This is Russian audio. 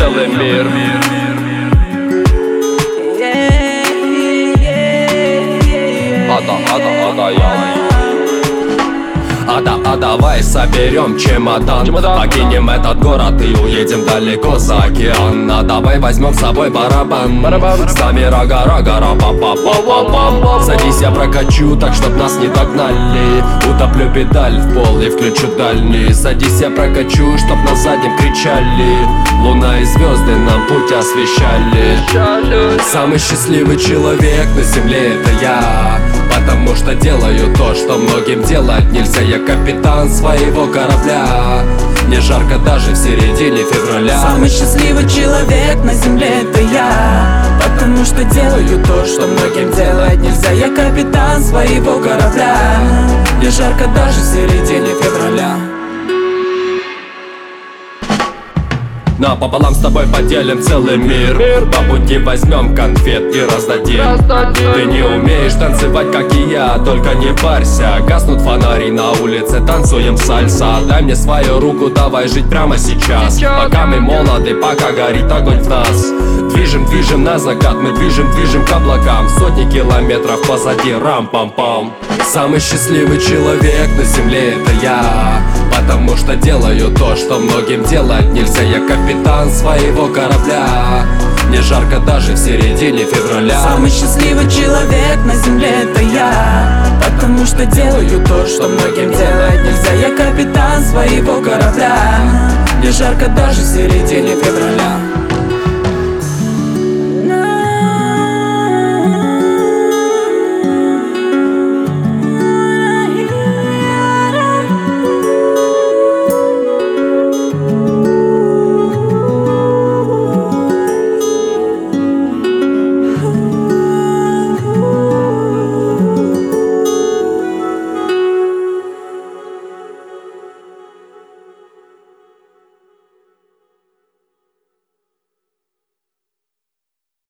целый мир. А давай соберем чемодан, покинем этот город и уедем далеко за океан. А давай возьмем с собой барабан, с нами рага-рага, ра-па-па-па-па-пам. Садись, я прокачу так, чтоб нас не догнали. Утоплю педаль в пол и включу дальний. Садись, я прокачу, чтоб на заднем кричали. Луна и звезды нам путь освещали. Самый счастливый человек на земле — это я, потому что делаю то, что многим делать нельзя. Я капитан своего корабля. Мне жарко даже в середине февраля. Самый счастливый человек на земле — это я, потому что делаю то, что многим делать нельзя. Я капитан своего корабля. Мне жарко даже в середине февраля. Пополам с тобой поделим целый мир. По пути возьмем конфет и раздадим. Ты не умеешь танцевать, как и я, только не парься. Гаснут фонари на улице, танцуем сальса. Дай мне свою руку, давай жить прямо сейчас. Пока мы молоды, пока горит огонь в нас. Движем на закат, мы движем к облакам. Сотни километров позади, рам-пам-пам. Самый счастливый человек на земле — это я, потому что делаю то, что многим делать нельзя. Я капитан своего корабля. Мне жарко даже в середине февраля. Самый счастливый человек на земле — это я, потому что делаю то, что многим делать нельзя. Я капитан своего корабля. Мне жарко даже в середине февраля.